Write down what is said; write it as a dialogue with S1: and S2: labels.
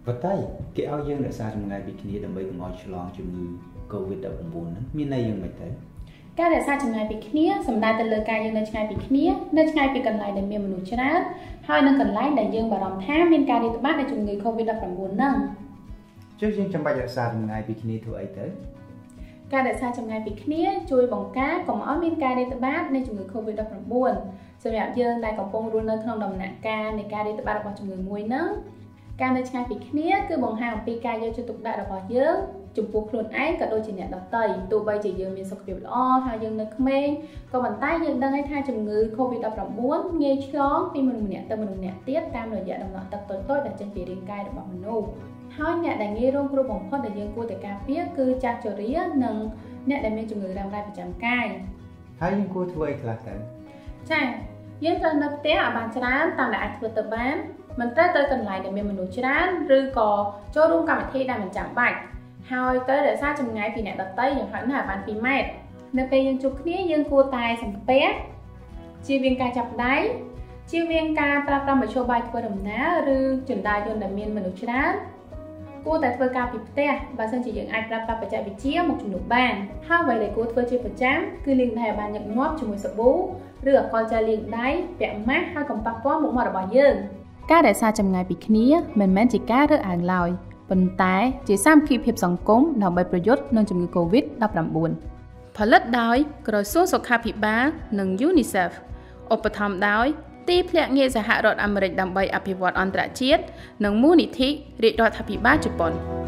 S1: ប៉ុន្តែគេឲ្យយើងរក្សាចម្ងាយពីគ្នាដើម្បីកុំឲ្យឆ្លងជំងឺ COVID-19 ហ្នឹងមានន័យយ៉ាងម៉េចទៅ
S2: ការរក្សាចម្ងាយពីគ្នាសំដៅទៅលើការយើងនៅឆ្ងាយពីគ្នានៅឆ្ងាយពីកន្លែងដែលមានមនុស្សច្រើនហើយនៅកន្លែងដែលយើងបារម្ភថាមានការរាតត្បាតនៃជំងឺ COVID-19 ហ្នឹង
S1: ចុះយើងចាំបាច់រក្សាចម្ងាយពីគ្នាធ្វើអីទៅ
S2: ការរក្សាចម្ងាយពីគ្នាជួយបង្ការកុំឲ្យមានការរាតត្បាតនៃជំងឺ COVID-19 សម្រាប់យើងដែលកំពុងរស់នៅក្នុងដំណាក់កាលនៃការរាតត្បាតរបស់ជំងឺមួយហ្នឹងការនៅឆ្ងាយពីគ្នាគឺបង្ហាញអំពីការយកចិត្តទុកដាក់របស់យើងចំពោះខ្លួនឯងក៏ដូចជាអ្នកដទៃទោះបីជាយើងមានសុខភាពល្អហើយយើងនៅក្មេងក៏ប៉ុន្តែយើងដឹងថាជំងឺ COVID-19 ងាយឆ្លងពីមនុស្សម្នាក់ទៅមនុស្សម្នាក់ទៀតតាមរយៈដំណក់ទឹកតូចៗដែលចេញពីរាងកាយរបស់មនុស្សហើយអ្នកដែលងាយរងគ្រោះបំផុតដែលយើងគួរតែការពារគឺចាស់ជរានិងអ្នកដែលមានជំងឺរ៉ាំរ៉ៃប្រចាំកាយ
S1: ហើយយើងគួរធ្វើអីខ្លះទៅ
S2: ចា៎យើងត្រូវនៅផ្ទះឲ្យបានច្រើនតាមដែលអាចធ្វើទៅបានមិនត្រូវទៅកន្លែងដែលមានមនុស្សច្រើនឬក៏ចូលរួមកម្មវិធីដែលមិនចាំបាច់ហើយត្រូវរក្សាចម្ងាយពីអ្នកដទៃយ៉ាងហោចណាស់ឲ្យបាន2ម៉ែត្រនៅពេលយើងជួបគ្នាយើងគួរតែសំពះជៀសវាងការចាប់ដៃជៀសវាងការប្រើប្រាស់មធ្យោបាយធ្វើដំណើរឬជណ្ដើរយន្តដែលមានមនុស្សច្រើនគួរតែធ្វើការពីផ្ទះបើសិនជាយើងអាចប្រើប្រាស់បច្ចេកវិទ្យាមកជំនួសបានហើយអ្វីដែលគួរធ្វើជាប្រចាំគឺលាងដៃឲ្យបានញឹកញាប់ជាមួយសាប៊ូឬអាល់កុលជែលលាងដៃពាក់ម៉ាស់ហើយកុំប៉ះពាល់មុខមាត់របស់យើងការរក្សាចម្ងាយពីគ្នាមិនមែនជាការរើសអើងឡើយប៉ុន្តែជាសាមគ្គីភាពសង្គមដើម្បីប្រយុទ្ធនឹងជំងឺ COVID-19 ផលិតដោយក្រសួងសុខាភិបាលនិង UNICEF ឧបត្ថម្ភដោយទីភ្នាក់ងារសហរដ្ឋអាមេរិកដើម្បីអភិវឌ្ឍអន្តរជាតិនិងមូលនិធិរាជរដ្ឋាភិបាលជប៉ុន